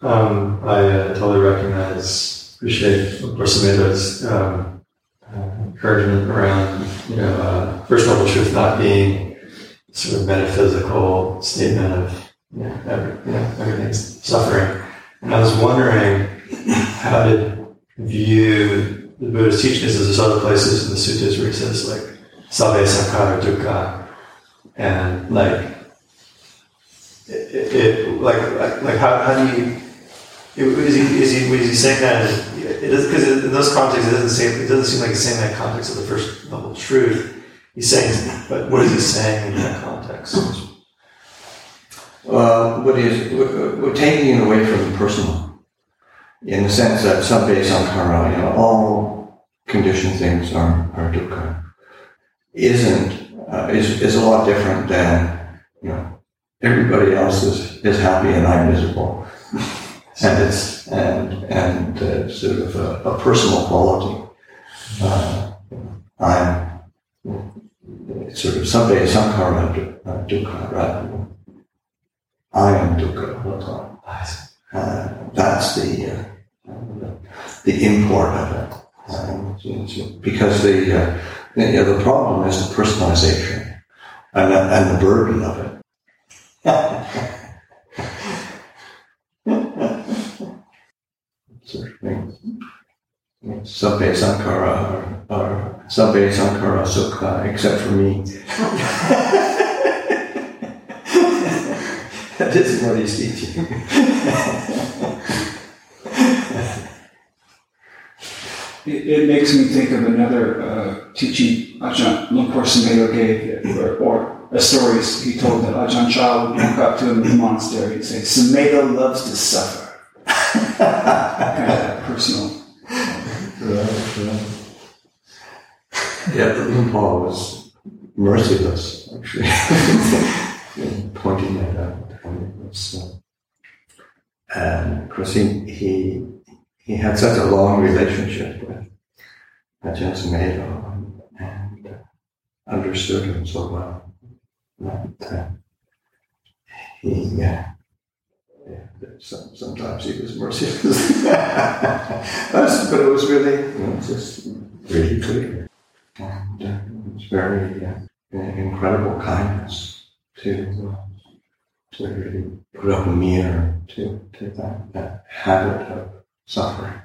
I totally appreciate Borsameda's encouragement around, First Noble Truth not being sort of metaphysical statement of, everything's suffering. And I was wondering how to view the Buddha's teachings as there's other places in the suttas where he says, like, sabbe sankhara dukkha, and how do you? Is he saying that? Because in those contexts, it doesn't seem like he's saying that context of the First Noble Truth. He's saying, but what is he saying in that context? We're taking it away from the personal, in the sense that sabbe sankhara, all conditioned things are dukkha, is a lot different than, everybody else is happy and I'm miserable. And it's sort of a personal quality. I'm sort of sabbe sankhara dukkha, right? I am dukkha all the time. That's the import of it. Because the problem is the personalization and the burden of it. Sort of things. Sabbe sankhara or sabbe sankhara sukha, except for me. That isn't what he's teaching. It makes me think of another teaching Ajahn Luang Por Sumedho gave, or a story he told that Ajahn Chah would walk up to him in the monastery and say, "Sumedho loves to suffer." Kind of that personal. Right. Yeah, the Lumpur was merciless, actually, pointing that out. And of course, he had such a long relationship with Ajahn Sumedho and understood him so well that sometimes he was merciless, but it was really, just really clear, and it was very incredible kindness to really put up a mirror to that habit of suffering.